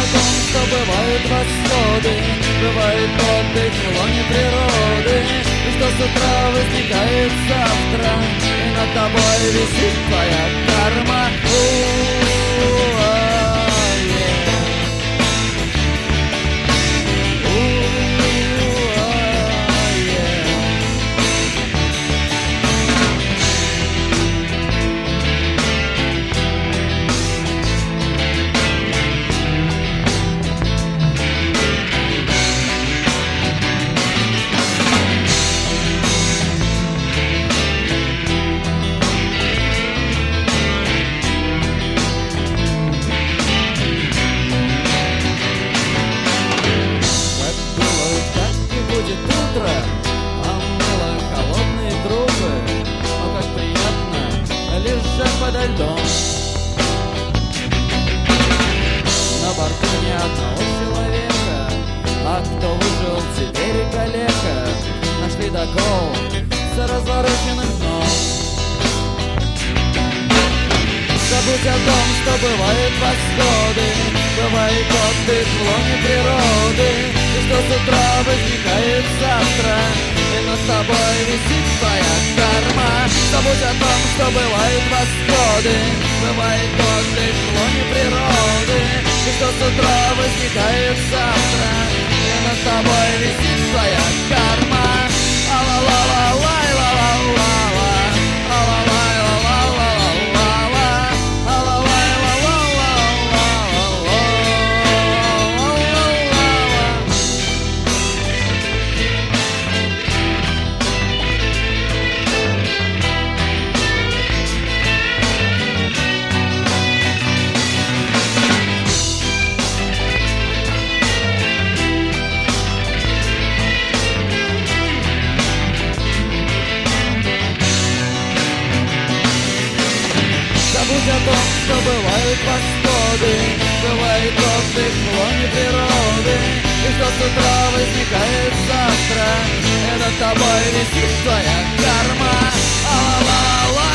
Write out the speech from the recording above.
о том, что бывают восходы, бывает отдых в лоне природы, и что с утра возникает завтра, и над тобой висит твоя карма. Подо льдом. На борту ни одного человека, а кто выжил, теперь и калека. Нашли докол за развороченным дном. Забудь о том, что бывают восходы, бывает отдых в лоне природы, и что с утра возникает завтра, и над тобой висит твоя карма. Забудь о том, что бывают восходы, бывает отдых в лоне природы, и что с утра возникает завтра, и над тобой висит твоя карма. Забудь о том, что бывают восходы, бывает отдых в лоне природы, и что с утра возникает завтра, и над тобой висит твоя карма. Ла-ла-ла-ла.